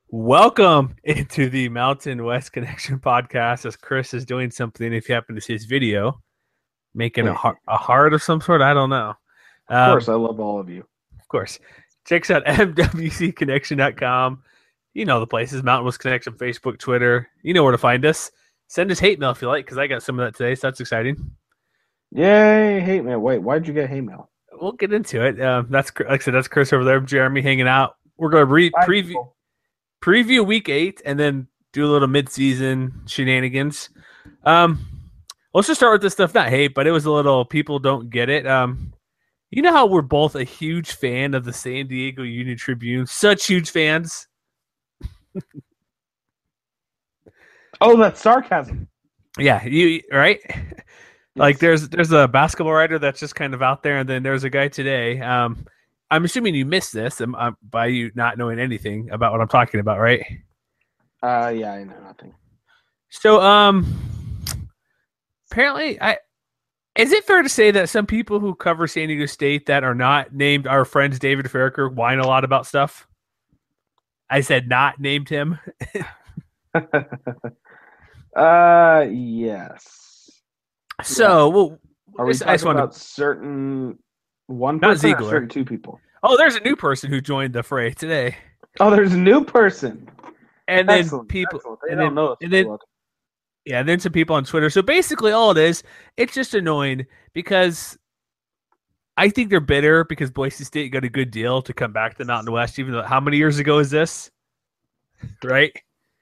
Welcome into the Mountain West Connection podcast. As Chris is doing something, if you happen to see his video, making a heart of some sort. I don't know. Of course, I love all of you. Of course, check us out mwcconnection.com. You know the places: Mountain West Connection, Facebook, Twitter. You know where to find us. Send us hate mail if you like, because I got some of that today, so that's exciting. Yay, hate mail! Wait, why'd you get hate mail? We'll get into it. That's like I said, that's Chris over there, Jeremy hanging out. We're going to preview week 8 and then do a little mid-season shenanigans. Let's just start with this stuff. Not hate, but it was a little people don't get it. You know how we're both a huge fan of the San Diego Union Tribune? Such huge fans. Oh, that's sarcasm. Yeah, you right? Yes. Like there's a basketball writer that's just kind of out there, and then there's a guy today. I'm assuming you missed this by you not knowing anything about what I'm talking about, right? Yeah, I know nothing. So, apparently, is it fair to say that some people who cover San Diego State that are not named our friends David Farraker whine a lot about stuff? I said not named him. Yes. So, well, are we talking about certain one person, not Ziegler, or certain two people? Oh, there's a new person who joined the fray today. Oh, there's a new person, and then people they don't know. Yeah, and then some people on Twitter. So basically, all it is, it's just annoying because I think they're bitter because Boise State got a good deal to come back to Mountain West. Even though, how many years ago is this? Right?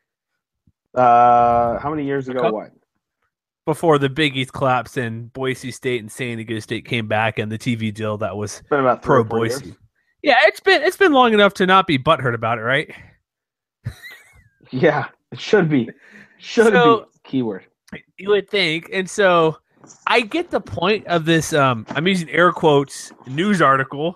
How many years ago? What? Before the Big East collapsed and Boise State and San Diego State came back and the TV deal that was about pro Boise. Years. Yeah, it's been long enough to not be butthurt about it, right? Yeah, it should be. Should be. Keyword. You would think. And so I get the point of this, I'm using air quotes, news article.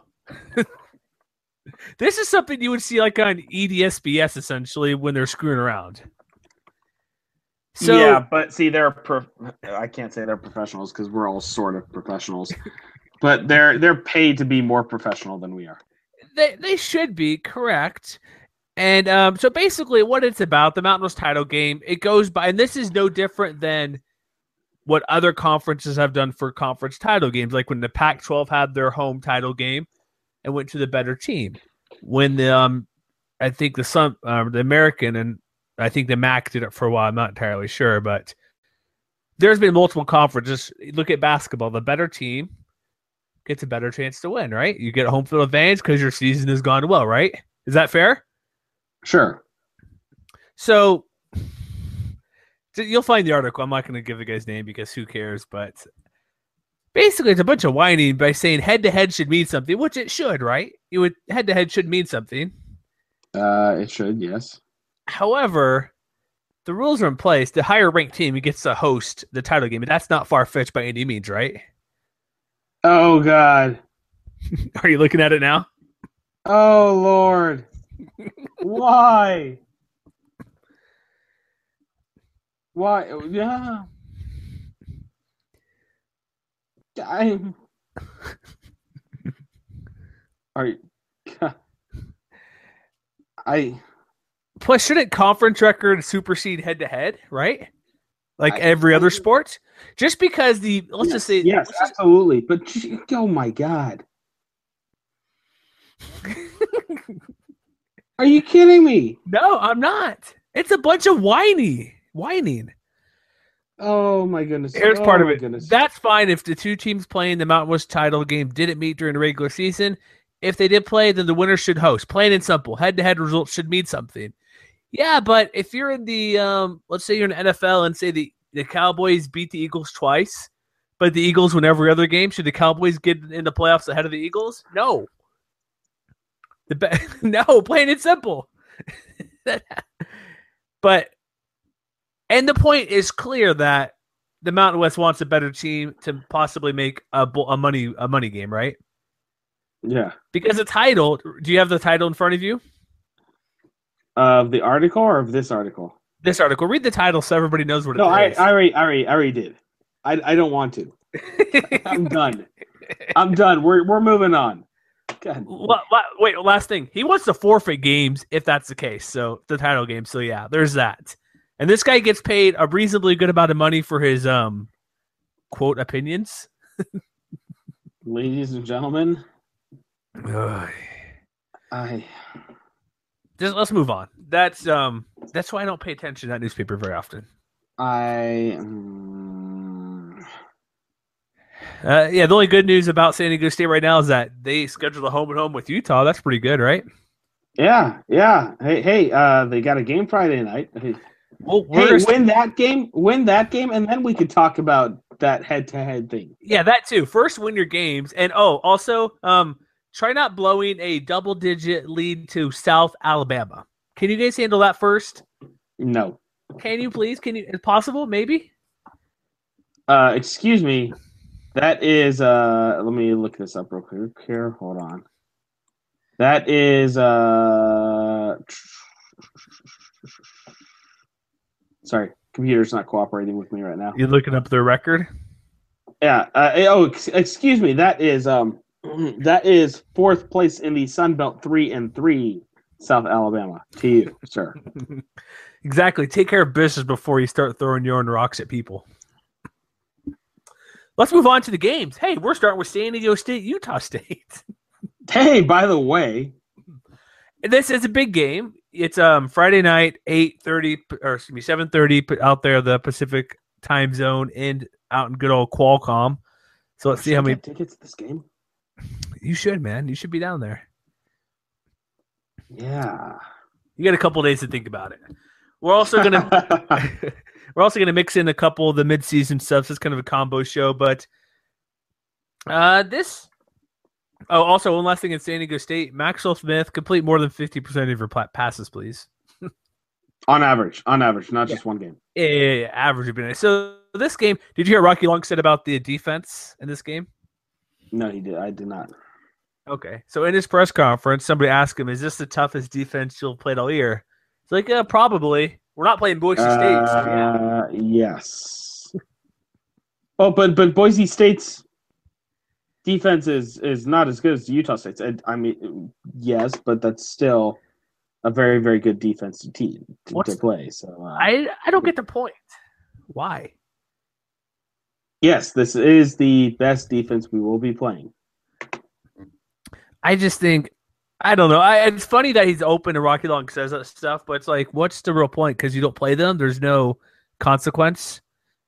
This is something you would see like on EDSBS essentially when they're screwing around. So, yeah, but see, I can't say they're professionals because we're all sort of professionals, but they're paid to be more professional than we are. They should be, correct. And so basically what it's about, the Mountain West title game, it goes by, and this is no different than what other conferences have done for conference title games, like when the Pac-12 had their home title game and went to the better team. When the I think the American and I think the MAC did it for a while. I'm not entirely sure, but there's been multiple conferences. Look at basketball. The better team gets a better chance to win, right? You get a home field advantage because your season has gone well, right? Is that fair? Sure. So you'll find the article. I'm not going to give the guy's name because who cares, but basically it's a bunch of whining by saying head-to-head should mean something, which it should, right? Head-to-head should mean something. It should, yes. However, the rules are in place. The higher ranked team gets to host the title game, and that's not far-fetched by any means, right? Oh, God. Are you looking at it now? Oh, Lord. Why? Why? Yeah. Plus, shouldn't conference record supersede head-to-head, right? Like every other sport? Just because just say... Yes, absolutely. But, oh, my God. Are you kidding me? No, I'm not. It's a bunch of whining. Oh, my goodness. Here's part of it. Goodness. That's fine if the two teams playing the Mountain West title game didn't meet during the regular season. If they did play, then the winner should host. Plain and simple. Head-to-head results should mean something. Yeah, but if you're in the, let's say you're in the NFL and say the Cowboys beat the Eagles twice, but the Eagles win every other game, should the Cowboys get in the playoffs ahead of the Eagles? No. No, plain and simple. But, and the point is clear that the Mountain West wants a better team to possibly make a money game, right? Yeah. Because the title, do you have the title in front of you? Of the article or of this article? This article. Read the title so everybody knows what it is. No, I already did. I don't want to. I'm done. We're moving on. Wait, last thing. He wants to forfeit games if that's the case. So the title game. So yeah, there's that. And this guy gets paid a reasonably good amount of money for his quote opinions. Ladies and gentlemen, let's move on. That's why I don't pay attention to that newspaper very often. The only good news about San Diego State right now is that they scheduled a home and home with Utah. That's pretty good, right? Yeah. Hey, they got a game Friday night. Well, win that game, and then we could talk about that head-to-head thing. Yeah, that too. First, win your games, and also, try not blowing a double-digit lead to South Alabama. Can you guys handle that first? No. Can you please? Can you? Is possible? Maybe. Excuse me. That is. Let me look this up real quick here. Hold on. That is. Sorry, computer's not cooperating with me right now. You're looking up their record? Yeah. Excuse me. That is fourth place in the Sun Belt 3-3, South Alabama. To you, sir. Exactly. Take care of business before you start throwing your own rocks at people. Let's move on to the games. Hey, we're starting with San Diego State, Utah State. Hey, by the way, this is a big game. It's Friday night, 7:30 out there, the Pacific time zone, and out in good old Qualcomm. So let's see how many tickets to this game. You should, man. You should be down there. Yeah. You got a couple days to think about it. We're also gonna mix in a couple of the midseason stuff. So it's kind of a combo show, but this. Oh, also one last thing in San Diego State: Maxwell Smith complete more than 50% of your passes, please. On average, not just one game. Yeah, average would be nice. So this game, did you hear Rocky Long said about the defense in this game? No, he did. I did not. Okay, so in his press conference, somebody asked him, "Is this the toughest defense you'll play all year?" He's like, "Yeah, probably. We're not playing Boise State." So yeah. Yes. Oh, but Boise State's defense is not as good as Utah State's. I mean, yes, but that's still a very, very good defensive team to play. So I don't get the point. Why? Yes, this is the best defense we will be playing. I just think, I don't know. It's funny that he's open and Rocky Long says that stuff, but it's like, what's the real point? Because you don't play them, there's no consequence.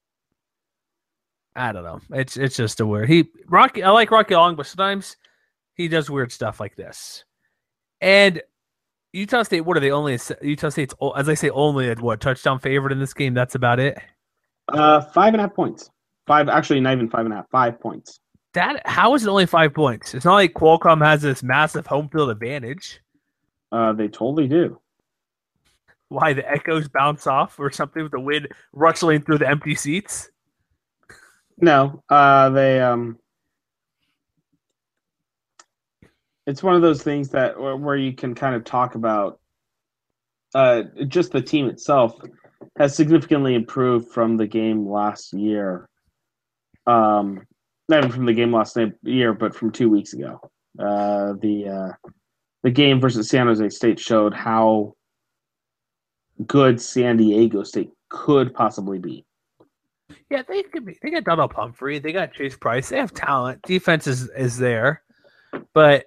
I don't know. It's just a weird. I like Rocky Long, but sometimes he does weird stuff like this. And Utah State, what are they only? Utah State's, as I say, only a touchdown favorite in this game. That's about it. 5.5 points. 5, actually, not even 5.5. 5 points. How is it only 5 points? It's not like Qualcomm has this massive home field advantage. They totally do. Why, the echoes bounce off or something with the wind rustling through the empty seats? No, it's one of those things that where you can kind of talk about just the team itself has significantly improved from the game last year. Not even from the game last year, but from 2 weeks ago. The game versus San Jose State showed how good San Diego State could possibly be. Yeah, they could be. They got Donald Pumphrey. They got Chase Price. They have talent. Defense is there, but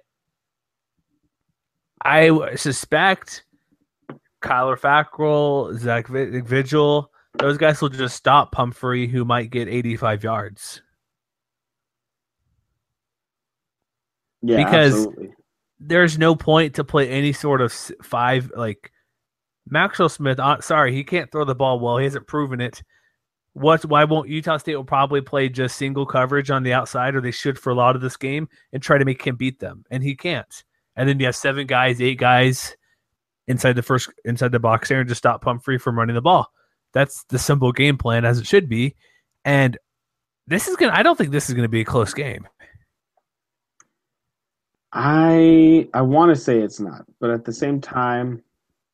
I suspect Kyler Fackrell, Zach Vigil, those guys will just stop Pumphrey, who might get 85 yards. Yeah, because absolutely. There's no point to play any sort of five like Maxwell Smith. Sorry, he can't throw the ball well. He hasn't proven it. Why won't Utah State will probably play just single coverage on the outside, or they should for a lot of this game, and try to make him beat them, and he can't. And then you have 7 guys, 8 guys inside the box there, and just stop Pumphrey from running the ball. That's the simple game plan as it should be. And I don't think this is gonna be a close game. I want to say it's not, but at the same time,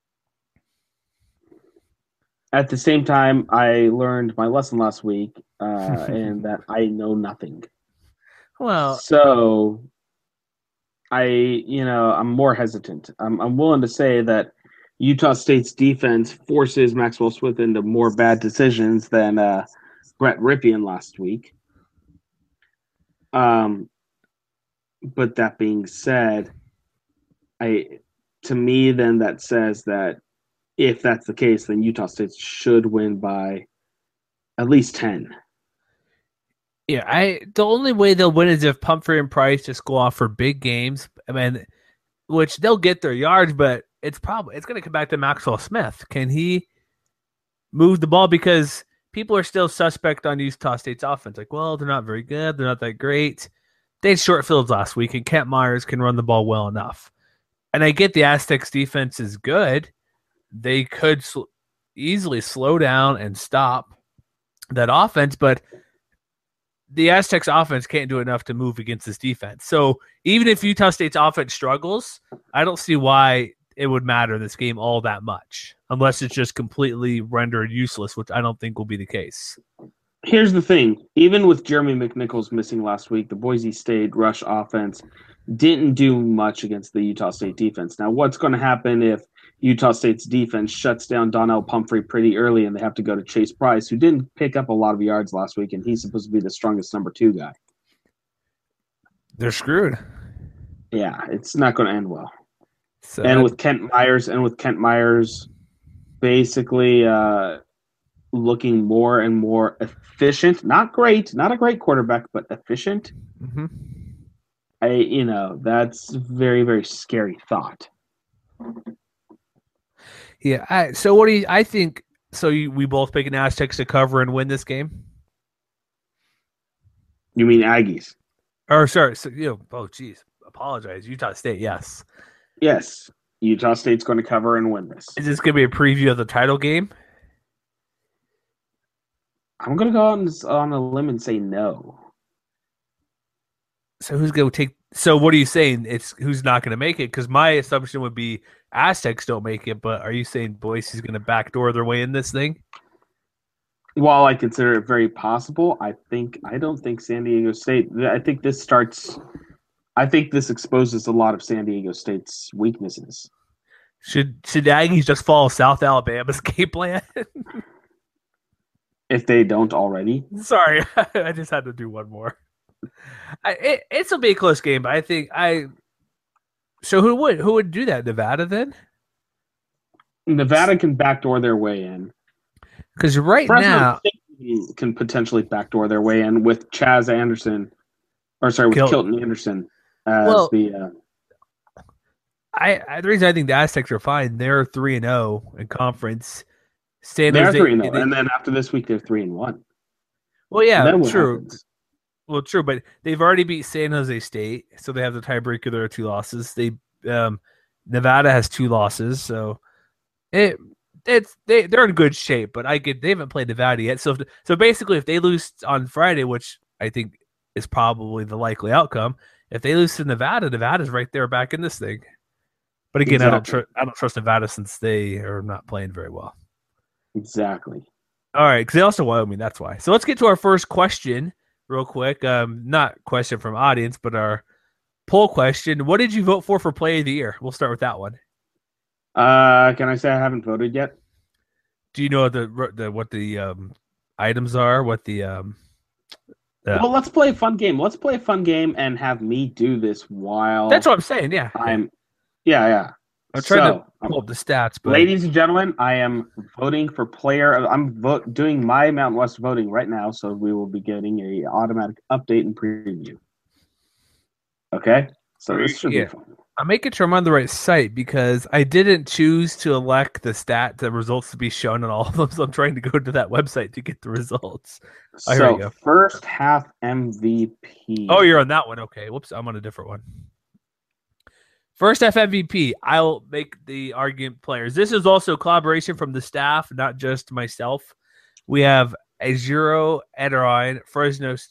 I learned my lesson last week, and that I know nothing. Well, so I'm more hesitant. I'm willing to say that Utah State's defense forces Maxwell Smith into more bad decisions than Brett Ripien last week. But that being said, to me, then that says that if that's the case, then Utah State should win by at least 10. Yeah, the only way they'll win is if Pumphrey and Price just go off for big games. I mean, which they'll get their yards, but it's going to come back to Maxwell Smith. Can he move the ball? Because people are still suspect on Utah State's offense. Like, well, they're not very good. They're not that great. They had short fields last week, and Kent Myers can run the ball well enough. And I get the Aztecs defense is good. They could easily slow down and stop that offense, but the Aztecs offense can't do enough to move against this defense. So even if Utah State's offense struggles, I don't see why it would matter this game all that much, unless it's just completely rendered useless, which I don't think will be the case. Here's the thing. Even with Jeremy McNichols missing last week, the Boise State rush offense didn't do much against the Utah State defense. Now, what's going to happen if Utah State's defense shuts down Donnell Pumphrey pretty early and they have to go to Chase Price, who didn't pick up a lot of yards last week, and he's supposed to be the strongest number 2 guy? They're screwed. Yeah, it's not going to end well. So and with Kent Myers basically looking more and more efficient, not a great quarterback, but efficient. Mm-hmm. That's very, very scary thought. Yeah. So what do you? I think so. We both pick an Aztecs to cover and win this game. You mean Aggies? Or sorry. So, oh, geez. Apologize. Utah State. Yes. Yes. Utah State's going to cover and win this. Is this going to be a preview of the title game? I'm going to go on a limb and say no. So who's going to take? So what are you saying? It's who's not going to make it? Because my assumption would be Aztecs don't make it, but are you saying Boise's going to backdoor their way in this thing? While I consider it very possible, I don't think San Diego State. I think this exposes a lot of San Diego State's weaknesses. Should Aggies just follow South Alabama's game plan? If they don't already. Sorry, I just had to do one more. It's a big close game, but I think So who would do that? Nevada then? Nevada can backdoor their way in. Because now can potentially backdoor their way in with Chaz Anderson, with Kilton Anderson as the reason I think the Aztecs are fine. They're 3-0 in conference. They're 3-0, and then after this week they're 3-1. Well, yeah, true. Well, true, but they've already beat San Jose State, so they have the tiebreaker. There are 2 losses. Nevada has 2 losses, so they're in good shape. But they haven't played Nevada yet. So basically, if they lose on Friday, which I think is probably the likely outcome, if they lose to Nevada, Nevada's right there back in this thing. But again, exactly. I don't trust Nevada since they are not playing very well. Exactly. All right, because they also Wyoming. That's why. So let's get to our first question real quick. Not question from audience, but our poll question. What did you vote for Play of the Year? We'll start with that one. Can I say I haven't voted yet? Do you know what the items are? What the Well, let's play a fun game. Let's play a fun game and have me do this while. That's what I'm saying. Yeah. Yeah. I'm trying to pull up the stats. But... Ladies and gentlemen, I am voting for player. I'm doing my Mountain West voting right now, so we will be getting a automatic update and preview. Okay? So this should be fun. I'm making sure I'm on the right site because I didn't choose to elect the results to be shown on all of them, so I'm trying to go to that website to get the results. Oh, here we go. First half MVP. Oh, you're on that one. Okay. Whoops, I'm on a different one. First half MVP, I'll make the argument players. This is also collaboration from the staff, not just myself. We have Azuro Ederine, Fresno State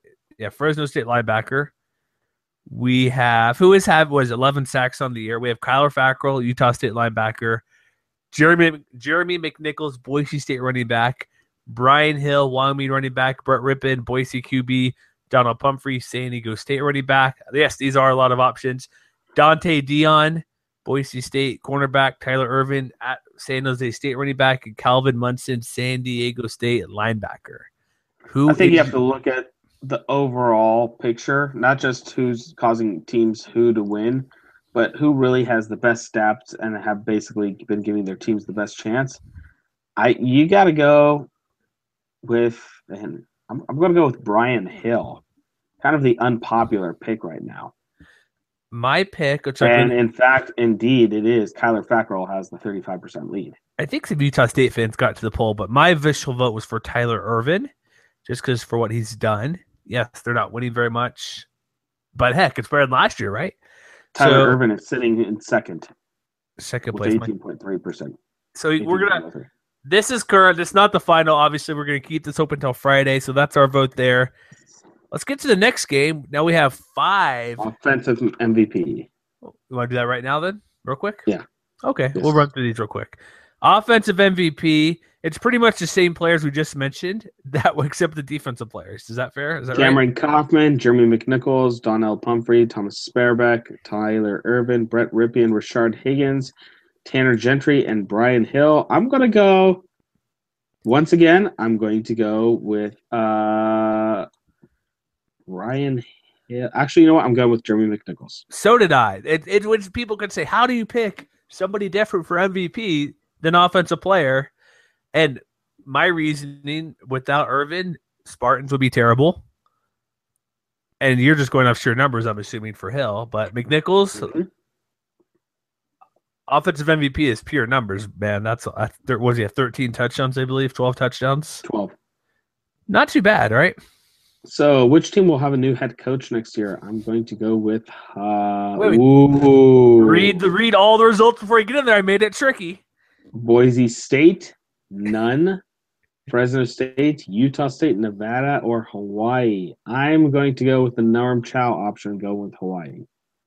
linebacker. We have, was 11 sacks on the year. We have Kyler Fackrell, Utah State linebacker. Jeremy McNichols, Boise State running back. Brian Hill, Wyoming running back. Brett Rippin, Boise QB. Donald Pumphrey, San Diego State running back. Yes, these are a lot of options. Dante Dion, Boise State cornerback, Tyler Irvin at San Jose State running back, and Calvin Munson, San Diego State linebacker. I think you have to look at the overall picture, not just who's causing teams who to win, but who really has the best stats and have basically been giving their teams the best chance. You got to go with, and I'm going to go with Brian Hill, kind of the unpopular pick right now. My pick, in fact, indeed, it is. Kyler Fackrell has the 35% lead. I think some Utah State fans got to the poll, but my official vote was for Tyler Irvin, just because for what he's done. Yes, they're not winning very much, but heck, it's better than last year, right? Tyler Irvin is sitting in second place, 18.3%. So we're gonna. This is current. It's not the final. Obviously, we're gonna keep this open until Friday, so that's our vote there. Let's get to the next game. Now we have 5 offensive MVP. You want to do that right now, then, real quick? Yeah. Okay, yes. We'll run through these real quick. Offensive MVP. It's pretty much the same players we just mentioned, except the defensive players. Is that fair? Is that Cameron right? Kaufman, Jeremy McNichols, Donnell Pumphrey, Thomas Sparebeck, Tyler Irvin, Brett Ripien, Rashard Higgins, Tanner Gentry, and Brian Hill. I'm going to go, once again, with Brian Hill. Actually, you know what? I'm going with Jeremy McNichols. So did I. It when people could say, how do you pick somebody different for MVP than offensive player? And my reasoning, without Irvin, Spartans would be terrible. And you're just going off sheer numbers, I'm assuming, for Hill. But McNichols, offensive MVP is pure numbers, man. Was he at 13 touchdowns, I believe? 12 touchdowns? 12. Not too bad, right? So which team will have a new head coach next year? I'm going to go with read all the results before you get in there. I made it tricky. Boise State, none. Fresno State, Utah State, Nevada, or Hawaii. I'm going to go with the Norm Chow option and go with Hawaii.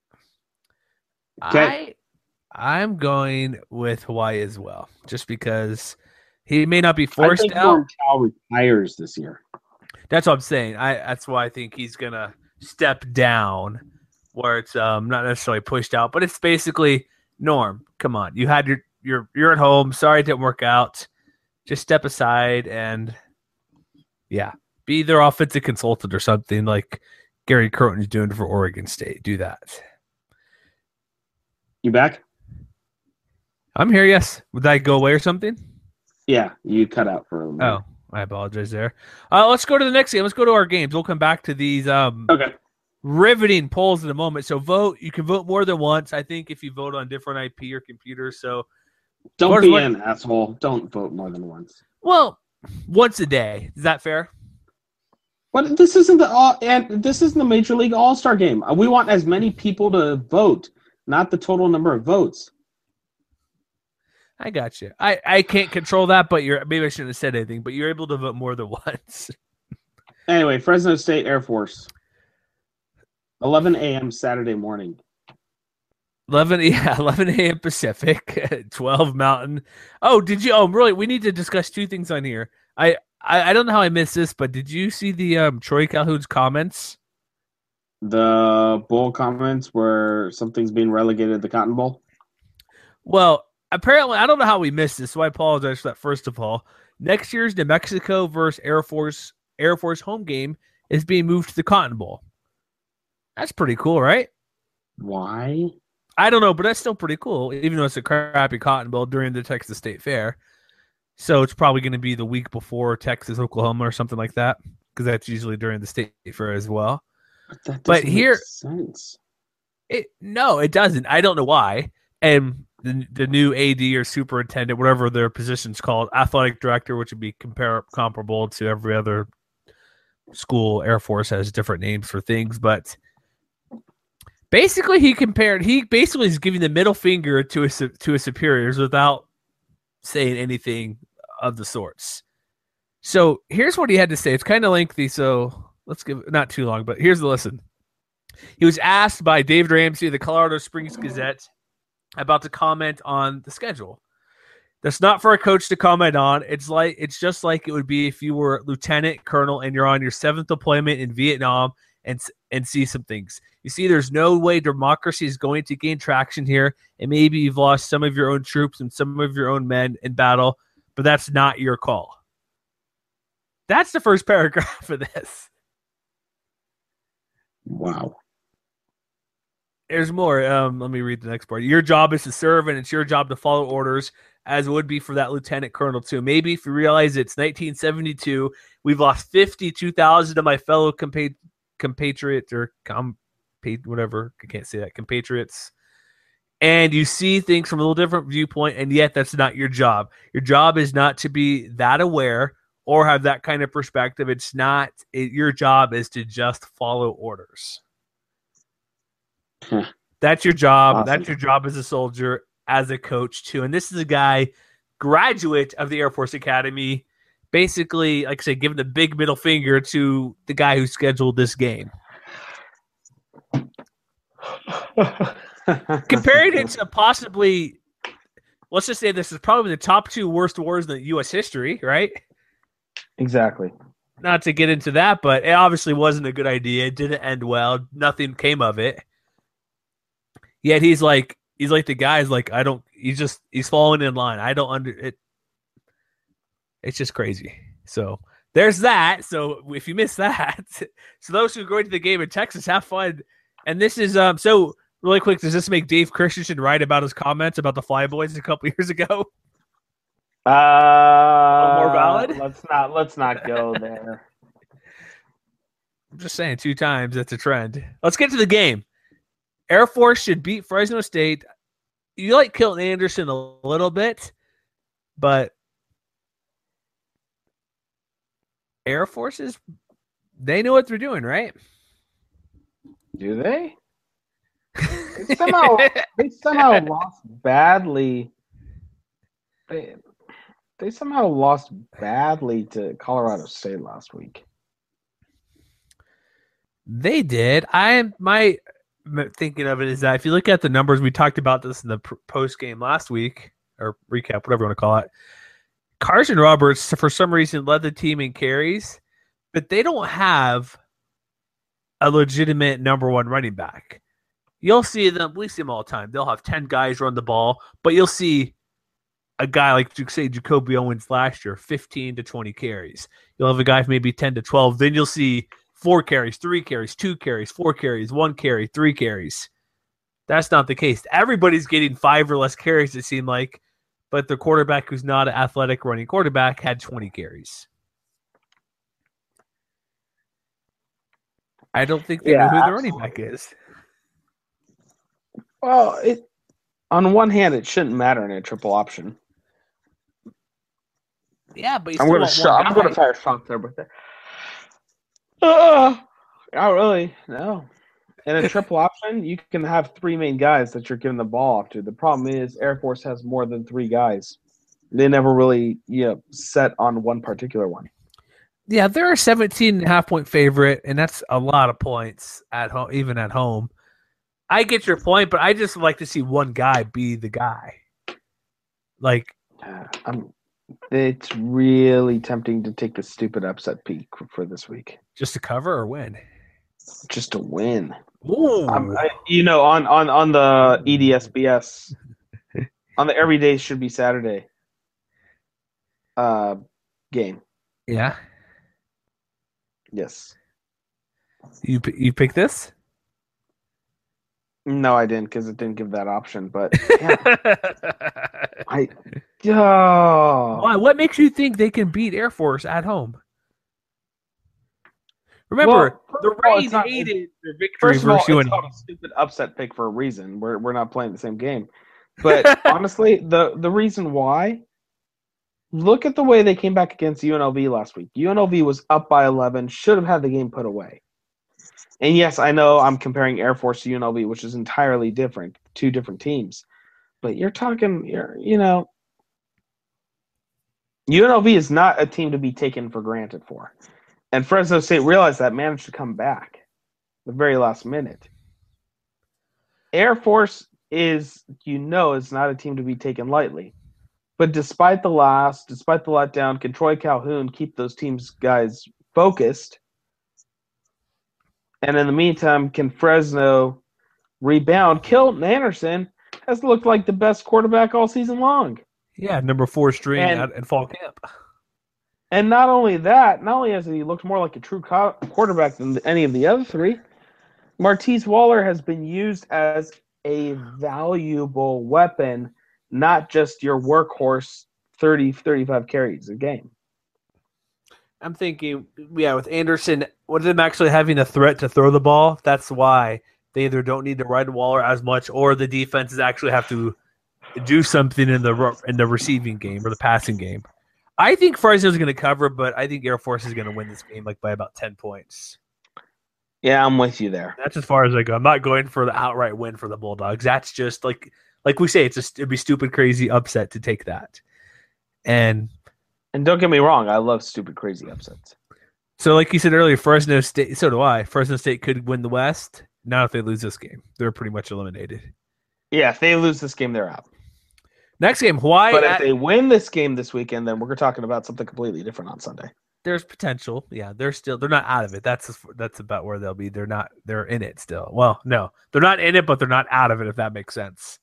Okay. I'm going with Hawaii as well, just because he may not be forced out. Norm Chow retires this year. That's what I'm saying. That's why I think he's gonna step down, where it's not necessarily pushed out, but it's basically Norm. Come on, you had you're at home. Sorry it didn't work out. Just step aside and be their offensive consultant or something like Gary Crowton's doing for Oregon State. Do that. You back? I'm here. Yes. Would that go away or something? Yeah, you cut out for a minute. Oh. I apologize there. Let's go to the next game. Let's go to our games. We'll come back to these riveting polls in a moment. So vote. You can vote more than once. I think if you vote on different IP or computers. So don't be an asshole. Don't vote more than once. Well, once a day. Is that fair? But this isn't the Major League All-Star game. We want as many people to vote, not the total number of votes. I got you. I can't control that, but maybe I shouldn't have said anything, but you're able to vote more than once. Anyway, Fresno State Air Force. 11 a.m. Saturday morning. 11 a.m. Pacific, 12 Mountain. Oh, did you? Oh, really? We need to discuss 2 things on here. I don't know how I missed this, but did you see the Troy Calhoun's comments? The bowl comments where something's being relegated to the Cotton Bowl? Well, apparently, I don't know how we missed this, so I apologize for that. First of all, next year's New Mexico versus Air Force home game is being moved to the Cotton Bowl. That's pretty cool, right? Why? I don't know, but that's still pretty cool, even though it's a crappy Cotton Bowl during the Texas State Fair. So it's probably going to be the week before Texas, Oklahoma, or something like that, because that's usually during the State Fair as well. But here, make sense. It doesn't. I don't know why. And the new AD or superintendent, whatever their position's called, athletic director, which would be comparable to every other school. Air Force has different names for things, but basically he basically is giving the middle finger to his superiors without saying anything of the sorts. So here's what he had to say. It's kind of lengthy, so let's give it not too long, but here's the listen. He was asked by Dave Ramsey of the Colorado Springs Gazette about to comment on the schedule. That's not for a coach to comment on. It's just like it would be if you were lieutenant colonel and you're on your 7th deployment in Vietnam and see some things. You see, there's no way democracy is going to gain traction here, and maybe you've lost some of your own troops and some of your own men in battle, but that's not your call. That's the first paragraph of this. Wow. There's more. Let me read the next part. Your job is to serve, and it's your job to follow orders, as it would be for that lieutenant colonel too. Maybe if you realize it's 1972, we've lost 52,000 of my fellow compatriots or whatever. I can't say that. Compatriots. And you see things from a little different viewpoint, and yet that's not your job. Your job is not to be that aware or have that kind of perspective. It's not. Your job is to just follow orders. That's your job. Awesome. That's your job as a soldier, as a coach too. And this is a guy, graduate of the Air Force Academy, basically, like I said, giving the big middle finger to the guy who scheduled this game. Comparing it to possibly, let's just say this is probably the top 2 worst wars in U.S. history, right? Exactly. Not to get into that, but it obviously wasn't a good idea. It didn't end well. Nothing came of it. Yet he's like the guy's like, he's falling in line. I don't under it. It's just crazy. So there's that. So if you miss that, so those who are going to the game in Texas, have fun. And this is so really quick. Does this make Dave Christensen right about his comments about the Flyboys a couple years ago? More valid. Let's not go there. I'm just saying, 2 times that's a trend. Let's get to the game. Air Force should beat Fresno State. You like Kilton Anderson a little bit, but Air Forces, they know what they're doing, right? Do they? They somehow lost badly. They somehow lost badly to Colorado State last week. They did. My thinking of it is that if you look at the numbers, we talked about this in the post game last week, or recap, whatever you want to call it. Carson Roberts, for some reason, led the team in carries, but they don't have a legitimate number 1 running back. You'll see them, we see them all the time. They'll have 10 guys run the ball, but you'll see a guy like, say, Jacoby Owens last year, 15 to 20 carries. You'll have a guy maybe 10 to 12. Then you'll see 4 carries, 3 carries, 2 carries, 4 carries, 1 carry, 3 carries. That's not the case. Everybody's getting 5 or less carries, it seemed like, but the quarterback who's not an athletic running quarterback had 20 carries. I don't think they know who the running back is. Well, on one hand, it shouldn't matter in a triple option. Yeah, but I'm going to fire shots there, but not really. No. In a triple option, you can have 3 main guys that you're giving the ball off to. The problem is Air Force has more than 3 guys. They never really set on one particular one. Yeah, they're a 17.5-point favorite, and that's a lot of points at home, even at home. I get your point, but I just like to see one guy be the guy. Like, it's really tempting to take the stupid upset peak for this week. Just to cover or win? Just to win. Ooh. On the EDSBS, on the Every Day Should Be Saturday game. Yeah. Yes. You pick this? No, I didn't, because it didn't give that option. But Why? What makes you think they can beat Air Force at home? Remember, the Rays hated their victory versus UNLV. It's called a stupid upset pick for a reason. We're not playing the same game. But honestly, the reason why, look at the way they came back against UNLV last week. UNLV was up by 11, should have had the game put away. And yes, I know I'm comparing Air Force to UNLV, which is entirely different, 2 different teams. But UNLV is not a team to be taken for granted for. And Fresno State realized that, managed to come back the very last minute. Air Force is not a team to be taken lightly. But despite the letdown, can Troy Calhoun keep those teams guys focused And in the meantime, can Fresno rebound? Kelton Anderson has looked like the best quarterback all season long. Yeah, number 4 string And in fall camp. and not only that, not only has he looked more like a true quarterback than any of the other three, Martise Waller has been used as a valuable weapon, not just your workhorse 30-35 carries a game. I'm thinking, yeah, with Anderson, with them actually having a threat to throw the ball, that's why they either don't need to ride Waller as much, or the defenses actually have to do something in the receiving game or the passing game. I think Fresno's going to cover, but I think Air Force is going to win this game like by about 10 points. Yeah, I'm with you there. That's as far as I go. I'm not going for the outright win for the Bulldogs. That's just like we say, it'd be stupid, crazy upset to take that. And don't get me wrong, I love stupid, crazy upsets. So, like you said earlier, Fresno State. So do I. Fresno State could win the West. Now, if they lose this game, they're pretty much eliminated. Yeah, if they lose this game, they're out. Next game, Hawaii. But if they win this game this weekend, then we're talking about something completely different on Sunday. There's potential. Yeah, they're not out of it. That's about where they'll be. They're in it still. Well, no, they're not in it, but they're not out of it. If that makes sense.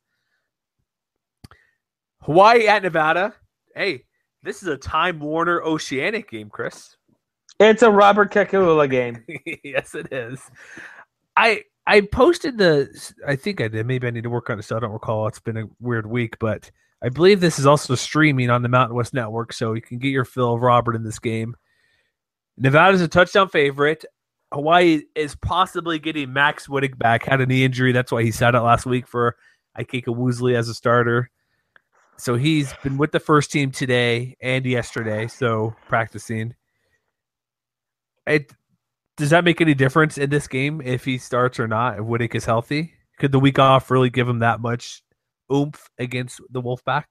Hawaii at Nevada. Hey, this is a Time Warner Oceanic game, Chris. It's a Robert Kekula game. Yes, it is. I posted I think I did. Maybe I need to work on it, so I don't recall. It's been a weird week, but I believe this is also streaming on the Mountain West Network, so you can get your fill of Robert in this game. Nevada's a touchdown favorite. Hawaii is possibly getting Max Wittek back. Had a knee injury. That's why he sat out last week for Ikeka Woosley as a starter. So he's been with the first team today and yesterday, so practicing. Does that make any difference in this game if he starts or not, if Wittek is healthy? Could the week off really give him that much oomph against the Wolfpack?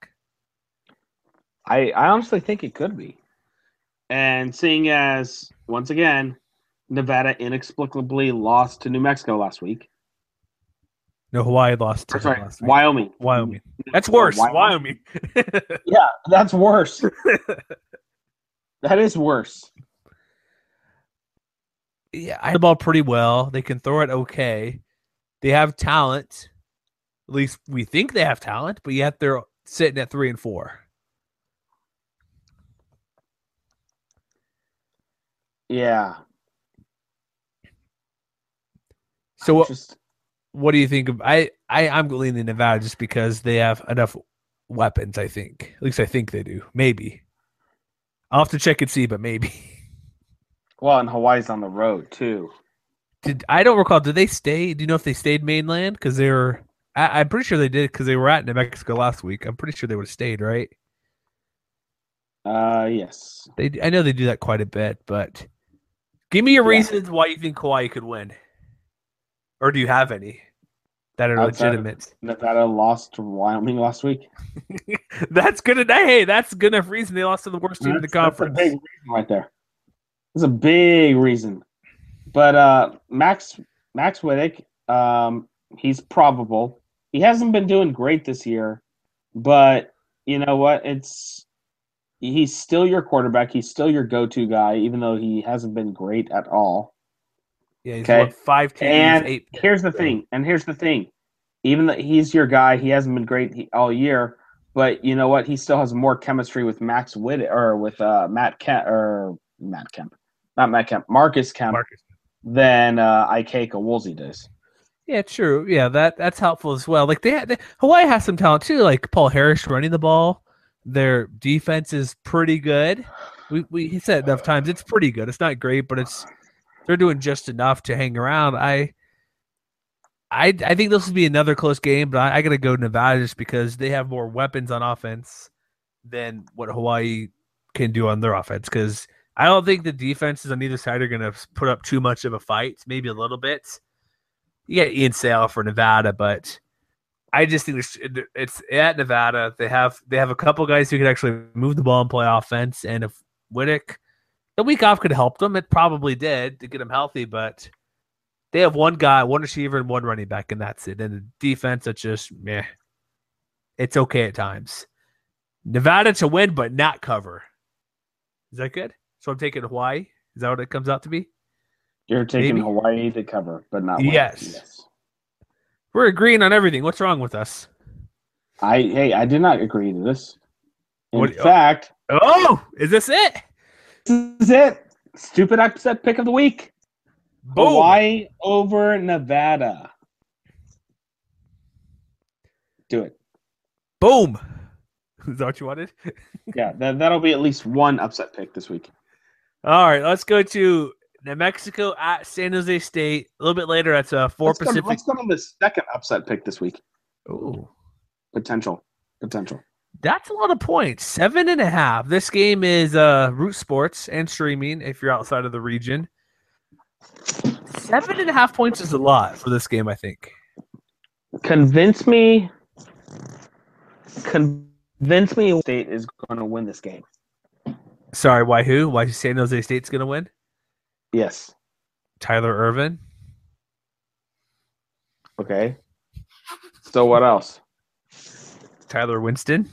I honestly think it could be. And seeing as, once again, Nevada inexplicably lost to New Mexico last week. No, Hawaii lost to last week. Wyoming. That's worse. Wyoming. Yeah, that's worse. That is worse. Yeah, I the ball pretty well. They can throw it okay. They have talent. At least we think they have talent, but yet they're sitting at 3-4. Yeah. So what do you think of? I'm leaning Nevada just because they have enough weapons. I think, at least I think they do. Maybe I'll have to check and see, but maybe. Well, and Hawaii's on the road too. I don't recall. Did they stay? Do you know if they stayed mainland? Because they were. I'm pretty sure they did because they were at New Mexico last week. I'm pretty sure they would have stayed, right? Yes. I know they do that quite a bit, but give me your reasons why you think Hawaii could win. Or do you have any that are legitimate? Nevada lost to Wyoming last week. That's good enough reason they lost to the worst team in the conference. That's a big reason right there. That's a big reason. But Max Wittek, he's probable. He hasn't been doing great this year, but you know what? He's still your quarterback. He's still your go-to guy, even though he hasn't been great at all. Yeah, he's won 5 TDs, and 8. Here's the thing. Even though he's your guy, he hasn't been great all year. But you know what? He still has more chemistry with Max Wittek or with Marcus Kemp than Ikeka Woolsey does. Yeah, true. Yeah, that's helpful as well. Like Hawaii has some talent too. Like Paul Harris running the ball. Their defense is pretty good. We said enough times it's pretty good. It's not great, but they're doing just enough to hang around. I think this will be another close game, but I got to go Nevada just because they have more weapons on offense than what Hawaii can do on their offense. Because I don't think the defenses on either side are going to put up too much of a fight. Maybe a little bit. You got Ian Sale for Nevada, but I just think it's at Nevada. They have a couple guys who can actually move the ball and play offense. And if Wittek, the week off could help them, it probably did to get them healthy. But they have one guy, one receiver, and one running back, and that's it. And the defense, it's just meh. It's okay at times. Nevada to win, but not cover. Is that good? So I'm taking Hawaii. Is that what it comes out to be? You're taking Maybe? Hawaii to cover, but not win. Yes. We're agreeing on everything. What's wrong with us? I did not agree to this. In What? fact, Is this it? this is it. Stupid upset pick of the week. Boom. Hawaii over Nevada. Do it. Boom. Is that what you wanted? Yeah, that'll be at least one upset pick this week. All right, let's go to New Mexico at San Jose State. A little bit later, that's a 4 Pacific. Let's go to the second upset pick this week. Ooh. Potential. That's a lot of points. 7.5. This game is Root Sports and streaming if you're outside of the region. 7.5 points is a lot for this game, I think. Convince me State is going to win this game. Sorry, why who? Why San Jose State's going to win? Yes. Tyler Irvin. Okay. So what else? Tyler Winston.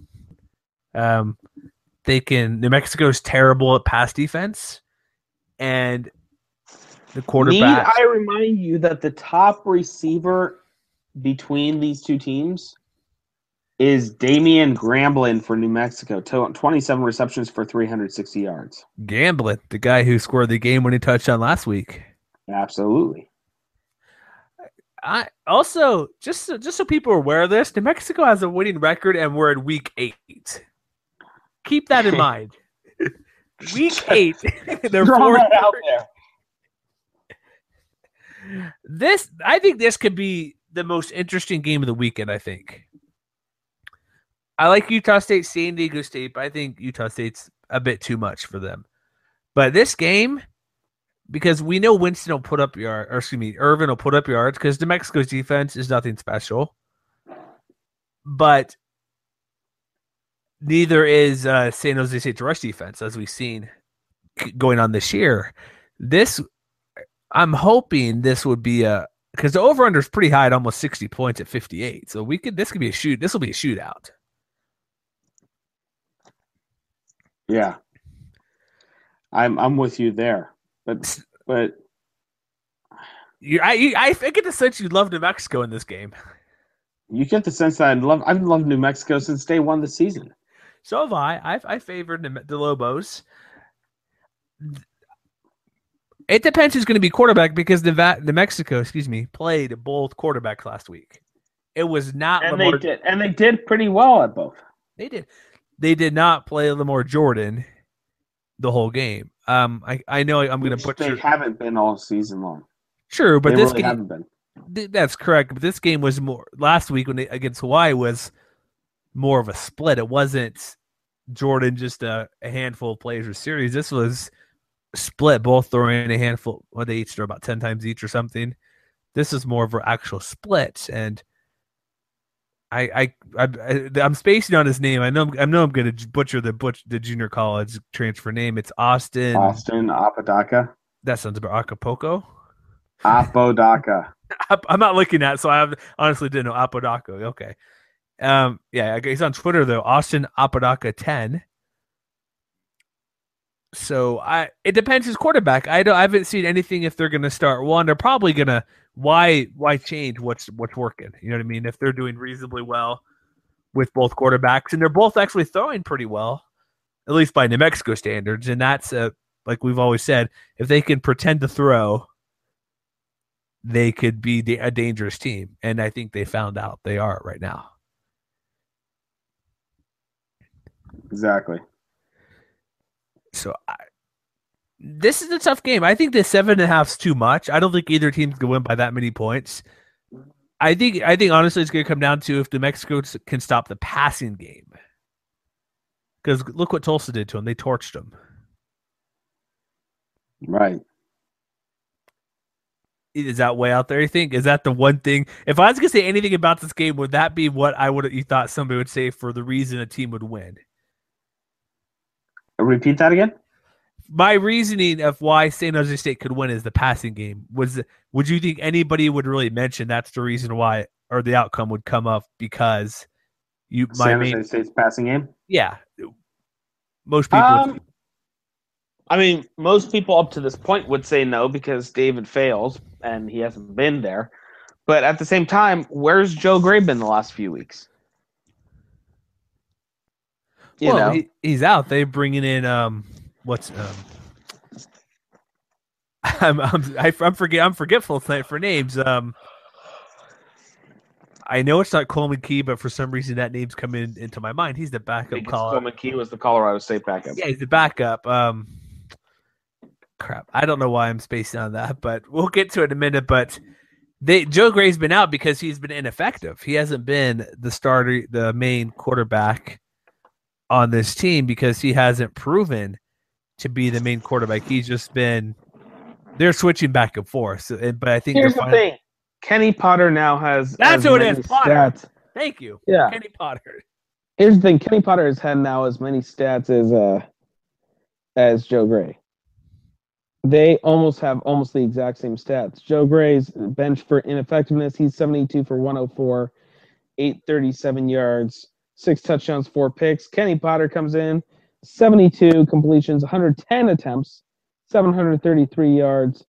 New Mexico's terrible at pass defense, and the quarterback. Need I remind you that the top receiver between these two teams is Damian Grambling for New Mexico, 27 receptions for 360 yards. Gamblin, the guy who scored the game-winning touchdown last week. Absolutely. I also just so people are aware of this, New Mexico has a winning record, and we're in week 8. Keep that in mind. Week 8, they're that out there. I think this could be the most interesting game of the weekend. I think. I like Utah State, San Diego State, but I think Utah State's a bit too much for them. But this game, because we know Irvin will put up yards because New Mexico's defense is nothing special. But neither is San Jose State's rush defense, as we've seen going on this year. I'm hoping this would be because the over-under is pretty high at almost 60 points at 58. So this will be a shootout. Yeah. I'm with you there. But I get the sense you love New Mexico in this game. You get the sense that I've loved New Mexico since day one this season. So have I. I favored the Lobos. It depends who's going to be quarterback because New Mexico, played both quarterbacks last week. It was not Lamar. They did pretty well at both. They did. They did not play Lamar Jordan the whole game. I know I'm going to butcher. They haven't been all season long. Sure, but this really game haven't been. That's correct. But this game was more last week against Hawaii was more of a split. It wasn't Jordan just a handful of plays or series. This was split, both throwing a handful. Well, they each throw about 10 times each or something. This is more of an actual split, and I'm spacing on his name. I know I'm going to butcher the junior college transfer name. It's Austin Apodaca. That sounds about Acapulco. Apodaca. I'm not looking at it, so I honestly didn't know Apodaca. Okay. Yeah, he's on Twitter though. Austin Apodaca 10. So it depends who's quarterback. I haven't seen anything if they're going to start one. They're probably going to why change what's working. You know what I mean? If they're doing reasonably well with both quarterbacks, and they're both actually throwing pretty well, at least by New Mexico standards, and that's like we've always said, if they can pretend to throw, they could be a dangerous team, and I think they found out they are right now. Exactly. So this is a tough game. I think the 7.5 is too much. I don't think either team's going to win by that many points. I think honestly it's going to come down to if New Mexico can stop the passing game. Because look what Tulsa did to them. They torched them. Right. Is that way out there, you think? Is that the one thing? If I was going to say anything about this game, would that be what you thought somebody would say for the reason a team would win? Repeat that again? My reasoning of why San Jose State could win is the passing game. Would you think anybody would really mention that's the reason why, or the outcome would come up because San Jose State's passing game? Yeah. Most people I mean, most people up to this point would say no because David fails and he hasn't been there. But at the same time, where's Joe Gray been the last few weeks? He's out. They're bringing in what's I'm forgetful tonight for names. I know it's not Coleman Key, but for some reason that name's coming into my mind. He's the backup. Coleman Key was the Colorado State backup. Yeah, he's the backup. Crap, I don't know why I'm spacing on that, but we'll get to it in a minute. But Joe Gray's been out because he's been ineffective. He hasn't been the starter, the main quarterback on this team because he hasn't proven to be the main quarterback. He's just been. They're switching back and forth, but I think here's the thing. Kenny Potter now has. That's who it is. Potter. Stats. Thank you. Yeah, Kenny Potter. Here's the thing. Kenny Potter has had now as many stats as Joe Gray. They almost have the exact same stats. Joe Gray's bench for ineffectiveness. He's 72 for 104, 837 yards, 6 touchdowns, 4 picks. Kenny Potter comes in, 72 completions, 110 attempts, 733 yards,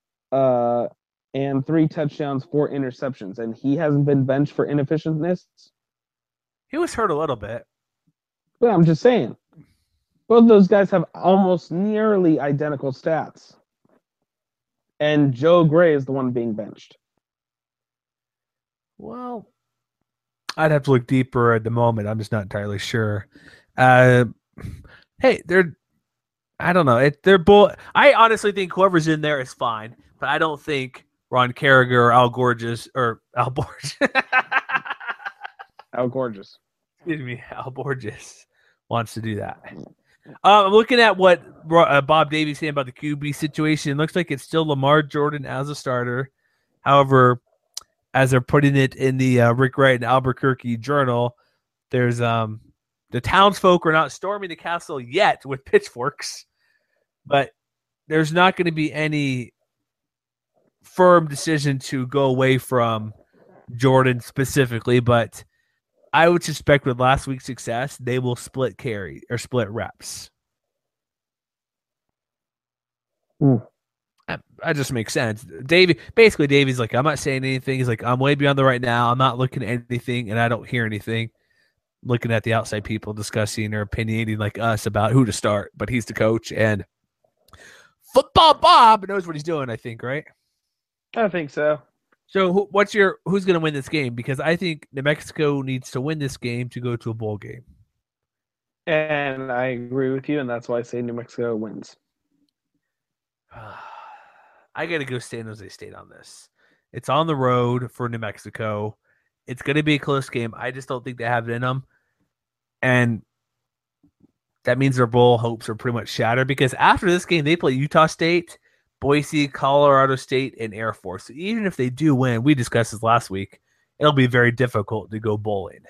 and 3 touchdowns, 4 interceptions. And he hasn't been benched for inefficientness. He was hurt a little bit. But I'm just saying. Both of those guys have almost nearly identical stats. And Joe Gray is the one being benched. Well, I'd have to look deeper at the moment. I'm just not entirely sure. Hey, I don't know. They're both. I honestly think whoever's in there is fine, but I don't think Ron Carragher or Al Borges. Al Borges. Excuse me, Al Borges wants to do that. I'm looking at what Bob Davies saying about the QB situation. It looks like it's still Lamar Jordan as a starter. However, as they're putting it in the Rick Wright and Albuquerque Journal, there's the townsfolk are not storming the castle yet with pitchforks, but there's not going to be any firm decision to go away from Jordan specifically, but I would suspect with last week's success, they will split carry or split reps. That just makes sense. Davey's like, I'm not saying anything. He's like, I'm way beyond the right now. I'm not looking at anything, and I don't hear anything. Looking at the outside people discussing or opinionating like us about who to start, but he's the coach, and Football Bob knows what he's doing, I think, right? I think so. So who's going to win this game? Because I think New Mexico needs to win this game to go to a bowl game. And I agree with you, and that's why I say New Mexico wins. I got to go San Jose State on this. It's on the road for New Mexico. It's going to be a close game. I just don't think they have it in them. And that means their bowl hopes are pretty much shattered because after this game, they play Utah State, Boise, Colorado State, and Air Force. So even if they do win, we discussed this last week, it'll be very difficult to go bowling.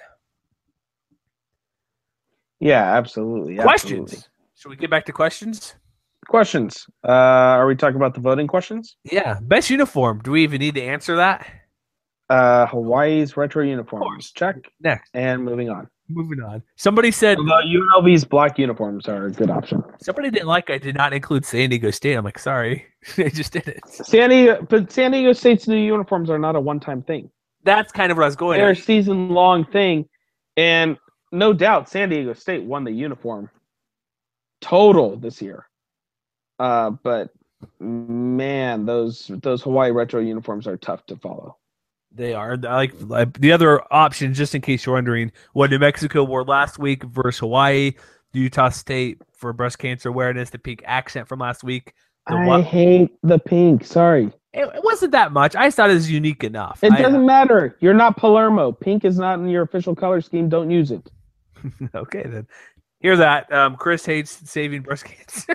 Yeah, absolutely. Questions. Absolutely. Should we get back to questions? Questions. Are we talking about the voting questions? Yeah. Best uniform. Do we even need to answer that? Hawaii's retro uniforms. Check. Next. And moving on. Somebody said UNLV's black uniforms are a good option. Somebody didn't like I did not include San Diego State. I'm like, sorry. They just did it. San Diego State's new uniforms are not a one-time thing. That's kind of what I was going They're at. a season-long thing. And no doubt San Diego State won the uniform total this year. But man, those Hawaii retro uniforms are tough to follow. They are. Like the other option, just in case you're wondering, what New Mexico wore last week versus Hawaii, Utah State for breast cancer awareness, the pink accent from last week. I hate the pink. Sorry. It wasn't that much. I thought it was unique enough. It doesn't matter. You're not Palermo. Pink is not in your official color scheme. Don't use it. Okay, then. Hear that. Chris hates saving breast cancer.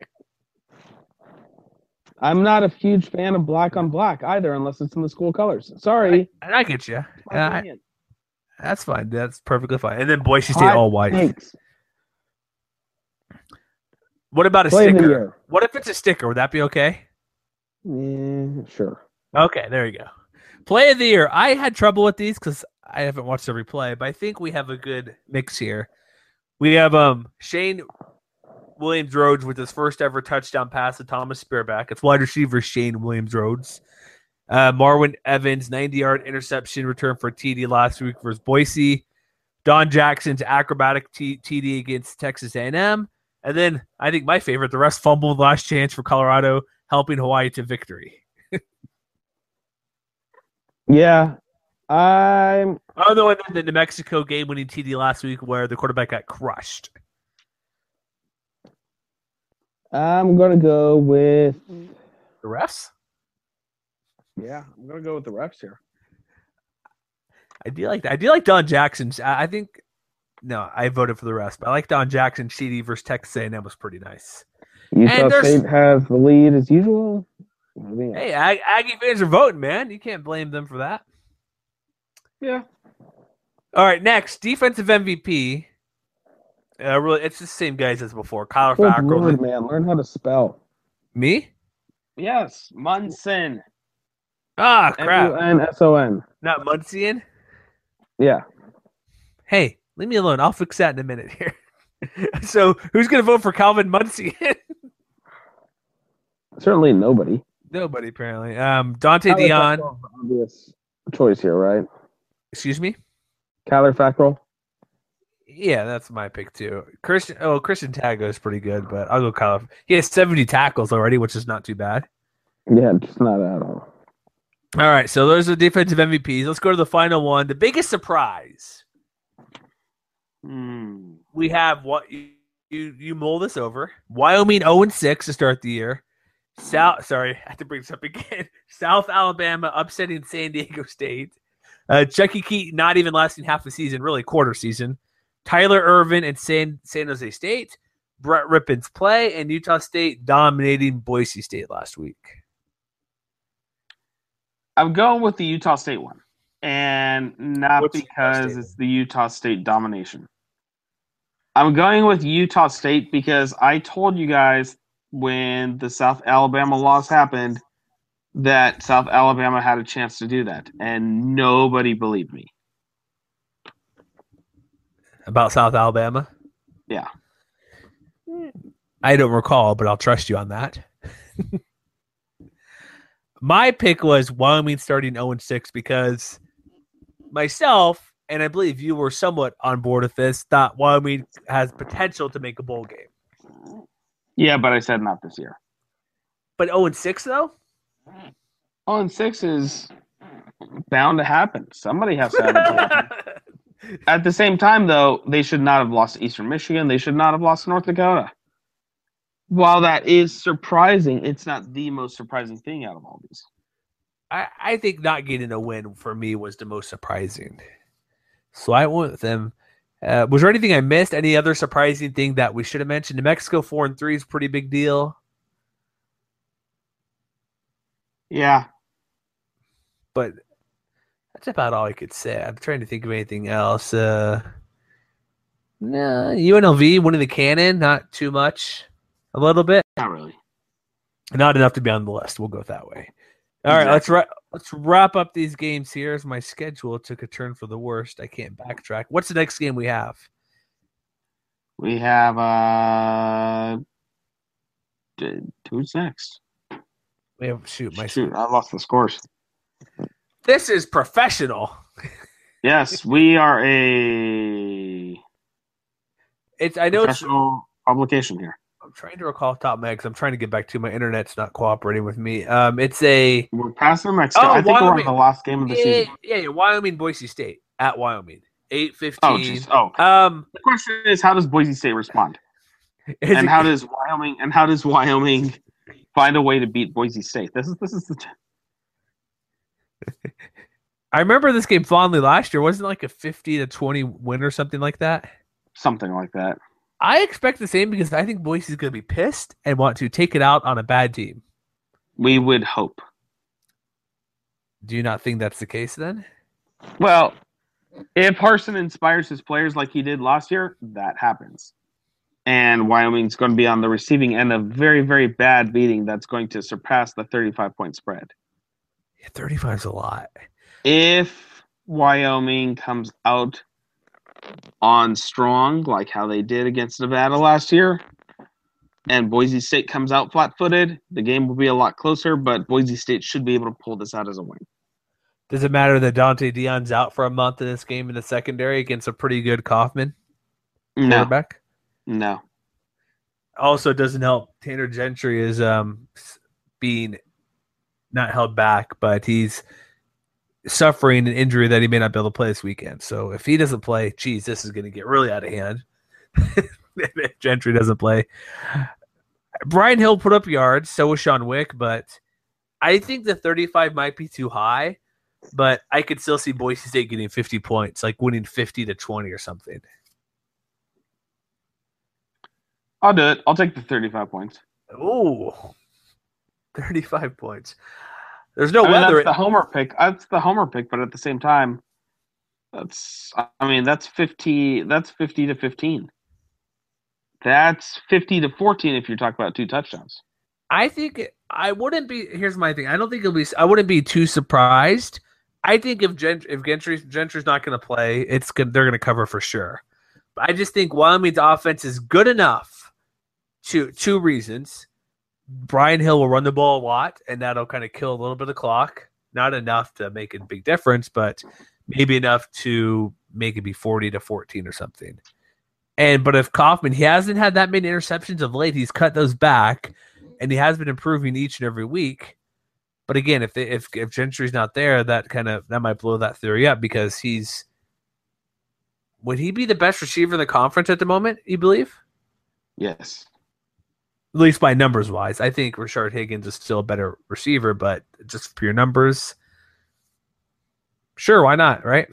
I'm not a huge fan of black on black either, unless it's in the school colors. Sorry. I get you. That's fine. That's perfectly fine. And then Boise State all white. Thanks. What about a sticker? What if it's a sticker? Would that be okay? Yeah, sure. Okay, there you go. Play of the year. I had trouble with these because I haven't watched every play, but I think we have a good mix here. We have Shane Williams Rhodes with his first ever touchdown pass to Thomas Spearback. It's wide receiver Shane Williams Rhodes. Marwin Evans, 90-yard interception return for TD last week versus Boise. Don Jackson's acrobatic TD against Texas A&M. And then I think my favorite, the rest fumbled last chance for Colorado, helping Hawaii to victory. Yeah. Oh, no, and then the New Mexico game-winning TD last week where the quarterback got crushed. I'm going to go with the refs. Yeah, I'm going to go with the refs here. I do like Don Jackson's. I think I voted for the refs, but I like Don Jackson's CD versus Texas A&M was pretty nice. Utah State has the lead as usual. Hey, Aggie fans are voting, man. You can't blame them for that. Yeah. All right, next, defensive MVP. Really, it's the same guys as before. Kyler Fackrell. Lord, man, learn how to spell. Me? Yes, Munson. Ah, crap. Munson. Not Munson? Yeah. Hey, leave me alone. I'll fix that in a minute here. So, who's going to vote for Calvin Munson? Certainly nobody. Nobody, apparently. Dante Dion. Obvious choice here, right? Excuse me? Kyler Fackrell. Yeah, that's my pick too. Christian Tago is pretty good, but I'll go Kyler. He has 70 tackles already, which is not too bad. Yeah, just not at all. All right, so those are the defensive MVPs. Let's go to the final one. The biggest surprise. We have what you mull this over. Wyoming 0-6 to start the year. Sorry, I have to bring this up again. South Alabama upsetting San Diego State. Chucky Keaton not even lasting half a season, really quarter season. Tyler Irvin and San Jose State. Brett Rippon's play, and Utah State dominating Boise State last week. I'm going with the Utah State one, and not because it's the Utah State domination. I'm going with Utah State because I told you guys when the South Alabama loss happened that South Alabama had a chance to do that, and nobody believed me. About South Alabama? Yeah. I don't recall, but I'll trust you on that. My pick was Wyoming starting 0-6 because myself, and I believe you were somewhat on board with this, thought Wyoming has potential to make a bowl game. Yeah, but I said not this year. But 0-6, though? 0-6 is bound to happen. Somebody has to have it happen. At the same time, though, they should not have lost to Eastern Michigan. They should not have lost to North Dakota. While that is surprising, it's not the most surprising thing out of all these. I think not getting a win for me was the most surprising. So I went with them. Was there anything I missed? Any other surprising thing that we should have mentioned? New Mexico 4-3 is a pretty big deal. Yeah. But that's about all I could say. I'm trying to think of anything else. UNLV winning the Cannon, not too much. A little bit. Not really. Not enough to be on the list. We'll go that way. All right, let's wrap up these games here as my schedule took a turn for the worst. I can't backtrack. What's the next game we have? We have who's next? We have I lost the scores. This is professional. Yes, we are a professional publication here. I'm trying to recall off the top of my head because I'm trying to get back to my internet's not cooperating with me. We're past New Mexico. I think we're on the last game of the season. Yeah, Wyoming, Boise State at Wyoming, 8:15. The question is, how does Boise State respond? How does Wyoming find a way to beat Boise State? This is the. I remember this game fondly last year. Wasn't it like a 50-20 win or something like that? Something like that. I expect the same because I think Boise's going to be pissed and want to take it out on a bad team. We would hope. Do you not think that's the case then? Well, if Harsin inspires his players like he did last year, that happens. And Wyoming's going to be on the receiving end of very, very bad beating that's going to surpass the 35-point spread. Yeah, 35 is a lot. If Wyoming comes out on strong, like how they did against Nevada last year, and Boise State comes out flat-footed, the game will be a lot closer, but Boise State should be able to pull this out as a win. Does it matter that Dante Dion's out for a month in this game in the secondary against a pretty good Kaufman quarterback? No. Also, it doesn't help. Tanner Gentry is being not held back, but he's suffering an injury that he may not be able to play this weekend. So if he doesn't play, geez, this is going to get really out of hand. If Gentry doesn't play. Brian Hill put up yards, so was Sean Wick, but I think the 35 might be too high, but I could still see Boise State getting 50 points, like winning 50-20 or something. I'll do it. I'll take the 35 points. Ooh, 35 points. There's no weather. That's the homer pick. That's the homer pick, but at the same time, that's 50. That's 50 to 15. That's 50 to 14 if you're talking about 2 touchdowns. I think I wouldn't be. Here's my thing. I don't think it'll be. I wouldn't be too surprised. I think if Gentry's not going to play, they're going to cover for sure. But I just think Wyoming's offense is good enough. Two reasons. Brian Hill will run the ball a lot, and that'll kind of kill a little bit of clock. Not enough to make a big difference, but maybe enough to make it be 40 to 14 or something. But if Kaufman, he hasn't had that many interceptions of late. He's cut those back, and he has been improving each and every week. But again, if Gentry's not there, that might blow that theory up because would he be the best receiver in the conference at the moment? You believe? Yes. At least by numbers wise, I think Rashard Higgins is still a better receiver, but just pure numbers, sure, why not, right?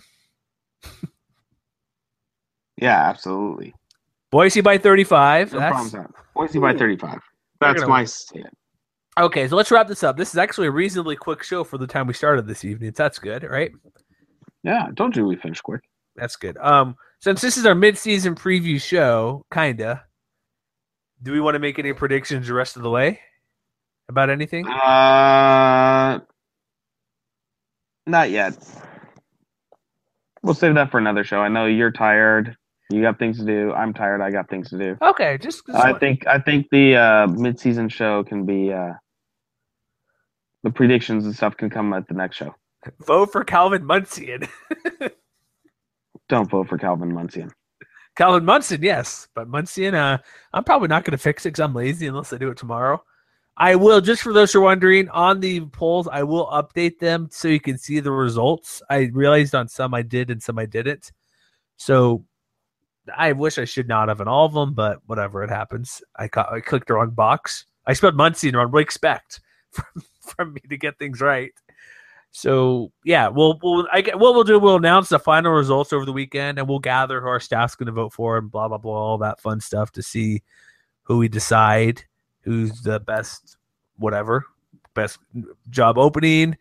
Yeah, absolutely. Boise by 35. No problem. Boise by 35. That's my statement. Okay, so let's wrap this up. This is actually a reasonably quick show for the time we started this evening. So that's good, right? Yeah, I told you we finished quick. That's good. Since this is our mid-season preview show, kinda, do we want to make any predictions the rest of the way about anything? Not yet. We'll save that for another show. I know you're tired. You got things to do. I'm tired. I got things to do. Okay, I think the mid-season show can be the predictions and stuff can come at the next show. Vote for Calvin Munson. Don't vote for Calvin Munson. Calvin Munson, yes, but Munson, I'm probably not going to fix it because I'm lazy unless I do it tomorrow. I will, just for those who are wondering, on the polls, I will update them so you can see the results. I realized on some I did and some I didn't. So I wish I should not have on all of them, but whatever, it happens. I clicked the wrong box. I spelled Munson wrong. What expect from me to get things right? So yeah, what we'll do, we'll announce the final results over the weekend, and we'll gather who our staff's going to vote for, and blah blah blah, all that fun stuff to see who we decide who's the best, best job opening,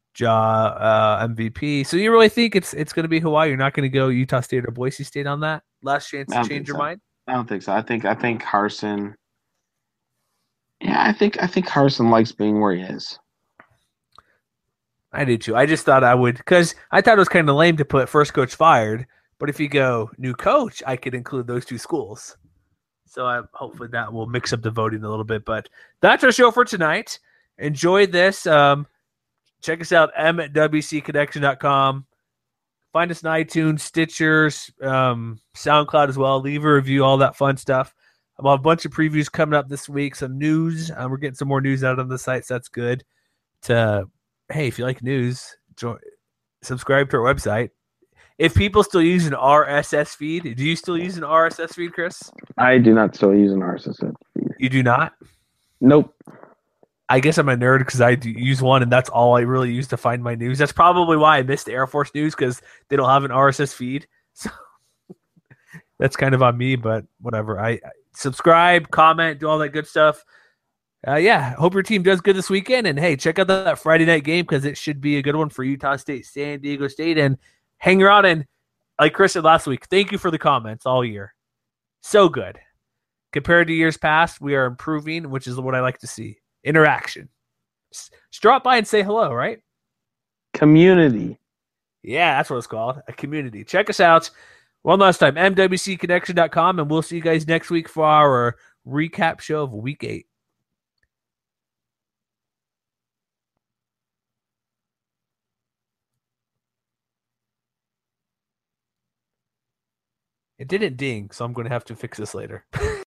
MVP. So you really think it's going to be Hawaii? You're not going to go Utah State or Boise State on that last chance to change your mind? I don't think so. I think Harsin. Yeah, I think Harsin likes being where he is. I do too. I just thought I would, because I thought it was kind of lame to put first coach fired. But if you go new coach, I could include those two schools. So hopefully that will mix up the voting a little bit. But that's our show for tonight. Enjoy this. Check us out, mwcconnection.com. Find us on iTunes, Stitcher, SoundCloud as well. Leave a review, all that fun stuff. I'll have a bunch of previews coming up this week, some news. We're getting some more news out on the site, so that's good. Hey, if you like news, subscribe to our website. If people still use an RSS feed, do you still use an RSS feed, Chris? I do not still use an RSS feed. You do not? Nope. I guess I'm a nerd because I do use one, and that's all I really use to find my news. That's probably why I missed the Air Force news, because they don't have an RSS feed. So that's kind of on me, but whatever. I subscribe, comment, do all that good stuff. Hope your team does good this weekend. And, hey, check out that Friday night game because it should be a good one for Utah State, San Diego State. And hang around. And like Chris said last week, thank you for the comments all year. So good. Compared to years past, we are improving, which is what I like to see. Interaction. Just drop by and say hello, right? Community. Yeah, that's what it's called. A community. Check us out one last time, mwcconnection.com, and we'll see you guys next week for our recap show of Week 8. It didn't ding, so I'm going to have to fix this later.